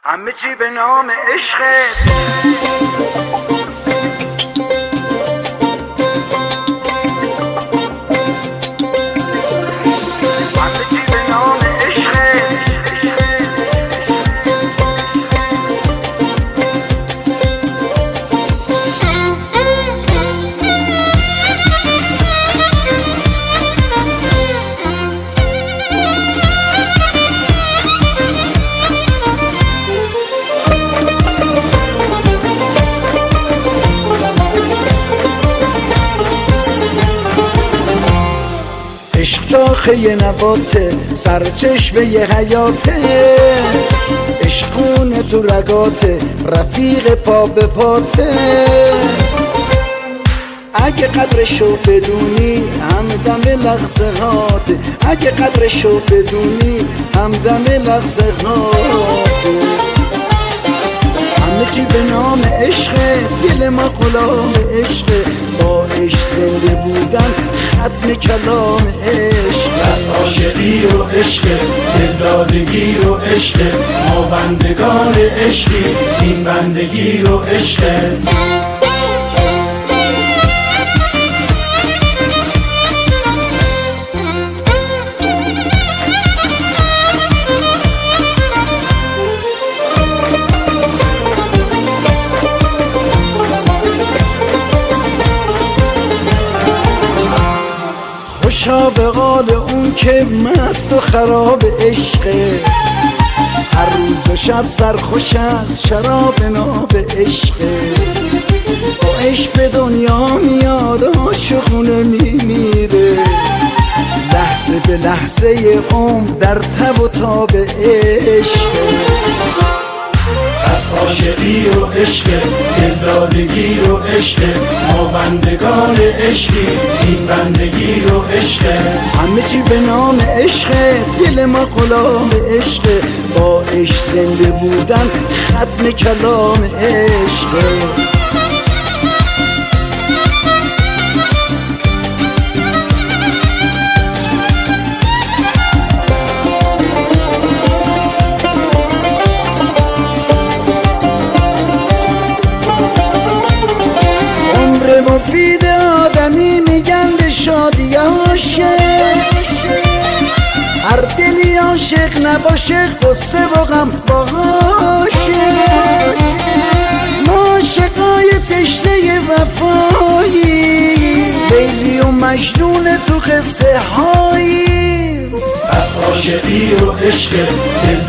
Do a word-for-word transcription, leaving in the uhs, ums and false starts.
همه چی به نام عشقت. همه چی به نام عشقت. عشق شاخه ی نباته، سرچشمه ی حیاته، عشق خونه تو رگاته، رفیق پا به پاته. اگه قدرشو بدونی همدم لحظه هاته، اگه قدرشو بدونی همدم لحظه هاته. همه چی به نام عشقه، دل ما غلام عشقه، با عشق زنده بودن ختم کلام عشق. از عاشقی و عشق، دلدادگی و عشق، ما بندگان عشقی، این بندگی و عشق. خوشا به قال اون که مست و خراب عشقه، هر روز و شب سرخوش از شراب ناب عشقه. با عشق به دنیا میاد عاشقونه میمیره، لحظه به لحظه عمر در تب و تاب عشقه. از عاشقی و عشق، دلدادگی و عشق، ما بندگان عشقی، این بندگی و عشق. همه چی به نام عشقه، دل ما غلام عشقه، با عشق زنده بودن ختم کلام عشقه. مفید آدمی میگن به شادی عاشق، هر دلی عاشق نباشه قصه و غم باشه. ما عاشقای تشنه وفایی، لیلی و مجنون تو قصه هایی. از عاشقی و عشق،